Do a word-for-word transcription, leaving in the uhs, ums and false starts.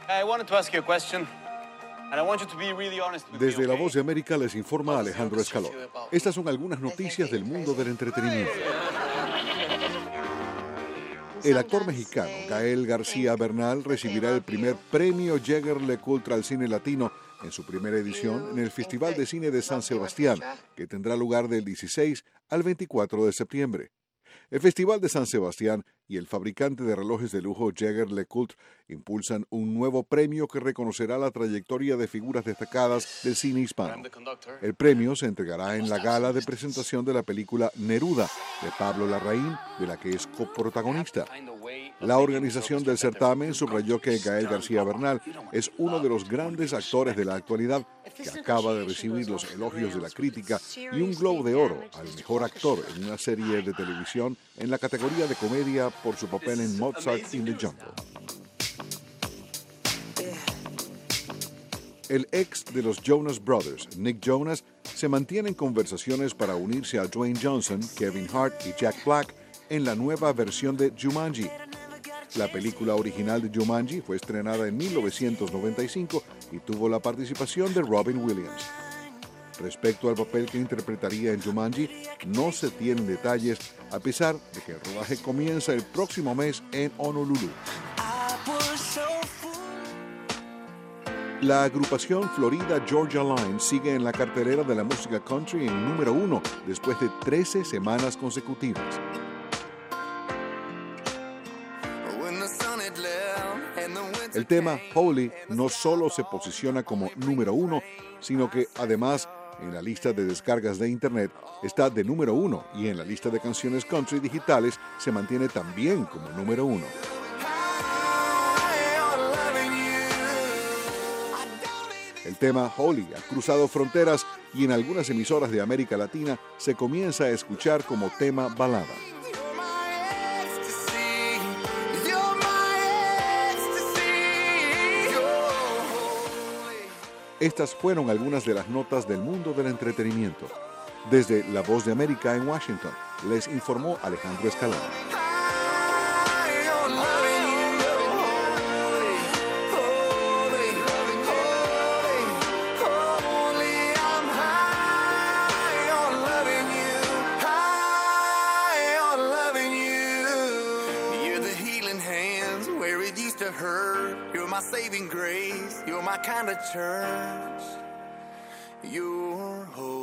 Desde La Voz de América les informa Alejandro Escalón. Estas son algunas noticias del mundo del entretenimiento. El actor mexicano Gael García Bernal recibirá el primer premio Jaeger-LeCoultre al cine latino en su primera edición en el Festival de Cine de San Sebastián, que tendrá lugar del dieciséis al veinticuatro de septiembre. El Festival de San Sebastián y el fabricante de relojes de lujo Jaeger-LeCoultre impulsan un nuevo premio que reconocerá la trayectoria de figuras destacadas del cine hispano. El premio se entregará en la gala de presentación de la película Neruda, de Pablo Larraín, de la que es coprotagonista. La organización del certamen subrayó que Gael García Bernal es uno de los grandes actores de la actualidad, que acaba de recibir los elogios de la crítica y un Globo de Oro al mejor actor en una serie de televisión en la categoría de comedia por su papel en Mozart in the Jungle. El ex de los Jonas Brothers, Nick Jonas, se mantiene en conversaciones para unirse a Dwayne Johnson, Kevin Hart y Jack Black en la nueva versión de Jumanji. La película original de Jumanji fue estrenada en mil novecientos noventa y cinco y tuvo la participación de Robin Williams. Respecto al papel que interpretaría en Jumanji, no se tienen detalles, a pesar de que el rodaje comienza el próximo mes en Honolulu. La agrupación Florida Georgia Line sigue en la cartelera de la música country en número uno después de trece semanas consecutivas. El tema Holy no solo se posiciona como número uno, sino que además en la lista de descargas de internet está de número uno y en la lista de canciones country digitales se mantiene también como número uno. El tema Holy ha cruzado fronteras y en algunas emisoras de América Latina se comienza a escuchar como tema balada. Estas fueron algunas de las notas del mundo del entretenimiento. Desde La Voz de América en Washington, les informó Alejandro Escalón. You're my saving grace, you're my kind of church, you're holy.